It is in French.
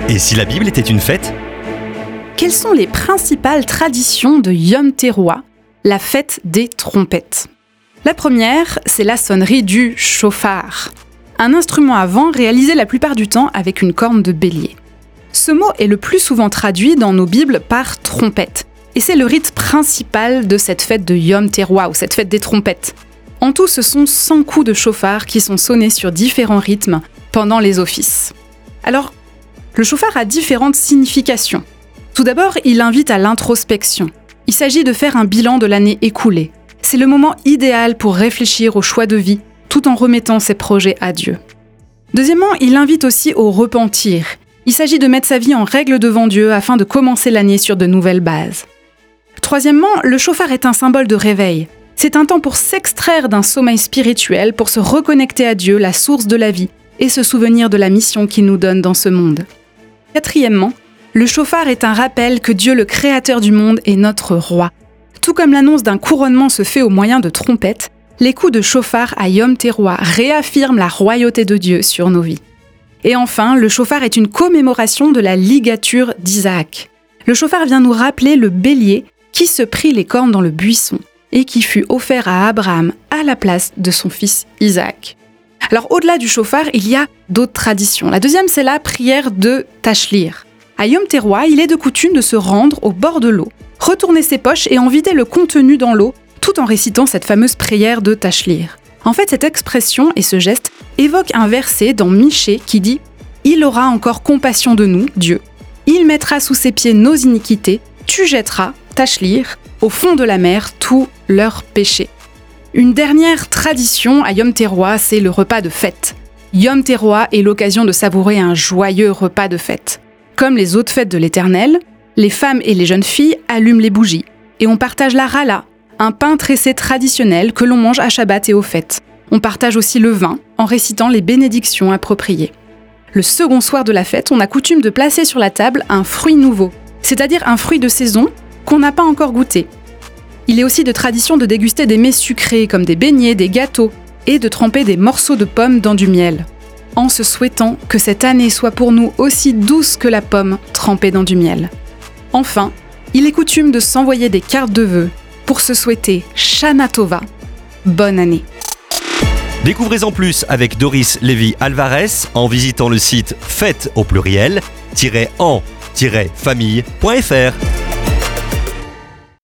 Et si la Bible était une fête ? Quelles sont les principales traditions de Yom Teruah, la fête des trompettes ? La première, c'est la sonnerie du shofar, un instrument à vent réalisé la plupart du temps avec une corne de bélier. Ce mot est le plus souvent traduit dans nos Bibles par trompette, et c'est le rite principal de cette fête de Yom Teruah, ou cette fête des trompettes. En tout, ce sont 100 coups de shofar qui sont sonnés sur différents rythmes pendant les offices. Alors, le shofar a différentes significations. Tout d'abord, il invite à l'introspection. Il s'agit de faire un bilan de l'année écoulée. C'est le moment idéal pour réfléchir aux choix de vie, tout en remettant ses projets à Dieu. Deuxièmement, il invite aussi au repentir. Il s'agit de mettre sa vie en règle devant Dieu afin de commencer l'année sur de nouvelles bases. Troisièmement, le shofar est un symbole de réveil. C'est un temps pour s'extraire d'un sommeil spirituel, pour se reconnecter à Dieu, la source de la vie, et se souvenir de la mission qu'il nous donne dans ce monde. Quatrièmement, le shofar est un rappel que Dieu, le créateur du monde, est notre roi. Tout comme l'annonce d'un couronnement se fait au moyen de trompettes, les coups de shofar à Yom Teruah réaffirment la royauté de Dieu sur nos vies. Et enfin, le shofar est une commémoration de la ligature d'Isaac. Le shofar vient nous rappeler le bélier qui se prit les cornes dans le buisson et qui fut offert à Abraham à la place de son fils Isaac. Alors au-delà du shofar, il y a d'autres traditions. La deuxième, c'est la prière de Tachlir. À Yom Teruah, il est de coutume de se rendre au bord de l'eau, retourner ses poches et en vider le contenu dans l'eau, tout en récitant cette fameuse prière de Tachlir. En fait, cette expression et ce geste évoquent un verset dans Michée qui dit « Il aura encore compassion de nous, Dieu. Il mettra sous ses pieds nos iniquités. Tu jetteras, Tachlir, au fond de la mer tous leurs péchés. » Une dernière tradition à Yom Teruah, c'est le repas de fête. Yom Teruah est l'occasion de savourer un joyeux repas de fête. Comme les autres fêtes de l'Éternel, les femmes et les jeunes filles allument les bougies et on partage la rala, un pain tressé traditionnel que l'on mange à Shabbat et aux fêtes. On partage aussi le vin en récitant les bénédictions appropriées. Le second soir de la fête, on a coutume de placer sur la table un fruit nouveau, c'est-à-dire un fruit de saison qu'on n'a pas encore goûté. Il est aussi de tradition de déguster des mets sucrés comme des beignets, des gâteaux et de tremper des morceaux de pommes dans du miel, en se souhaitant que cette année soit pour nous aussi douce que la pomme trempée dans du miel. Enfin, il est coutume de s'envoyer des cartes de vœux pour se souhaiter Shana Tova, bonne année. Découvrez-en plus avec Doris Lévy-Alvarez en visitant le site fête au pluriel-en-famille.fr.